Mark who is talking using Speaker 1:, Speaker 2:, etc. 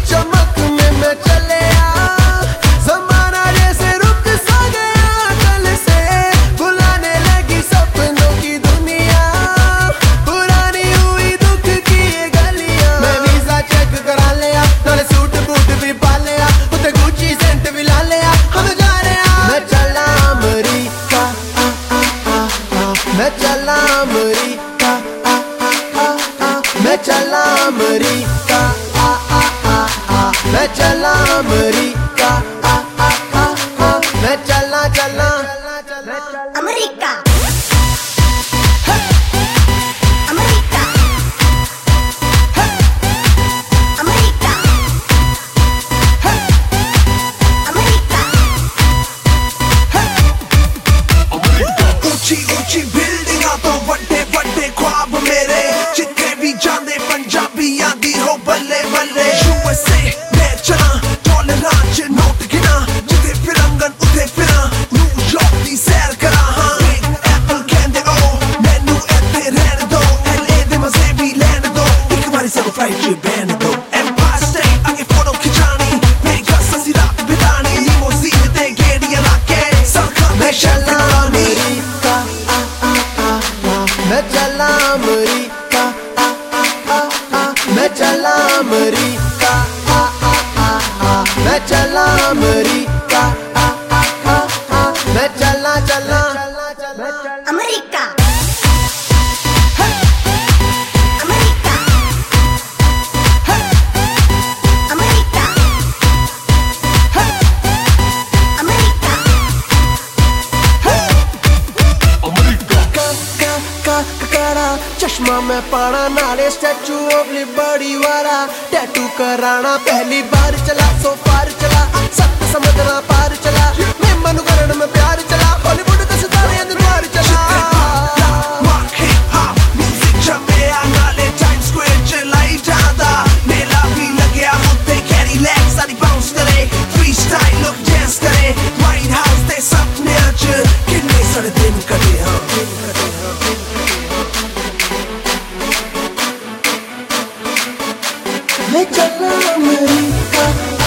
Speaker 1: चमक में मैं चले ज़माना जैसे रुक सा गया कल से, बुलाने लगी सपनों की दुनिया, पुरानी हुई दुख की ये गलियां। मैं वीजा चेक करा लिया, नाले सूट बूट भी पा लिया, उते गुची सेंट भी ला लिया, हम जा रहे हैं। मैं चला अमरीका, मैं चला अमरीका, मैं चला अमरीका, मैं चला अमरीका, मैं चला चला
Speaker 2: अमरीका।
Speaker 3: ऊंची बिल्डिंगां तो वड्डे वड्डे ख्वाब मेरे, जिथे भी जांदे पंजाबी आंदी हो बल्ले बल्ले। USA मैं चला डॉलरां च नोट गिना, जिथे फिरंगन उथे फिरा, न्यूयॉर्क दी सैर करा। हाँ बिग एप्पल कहंदे ओ मैनू इत्थे रहन दो, LA दे मजे भी लैन दो, इक बारी सानू फ्लाइट च बैन दो। एम्पायर स्टेट आगे फोटो खिचानी, वेगस असी रात बितानी, लिमोजीन ते गेड़ियां लाके सड़कां ते चलना।
Speaker 1: मैं चला अमरीका, मैं चला अमरीका, मैं चला अमरीका, मैं चला चला
Speaker 2: अमरीका।
Speaker 1: चश्मा मैं पाना, नाले स्टैचू ऑफ लिबर्टी वाला टैटू कराना, पहली बार चला सो पार चला, सत्त समुद्र पार चला, मैं मनु करण में प्यार चला, बॉलीवुड के सितारे द्वार चला। मैं चला अमरीका।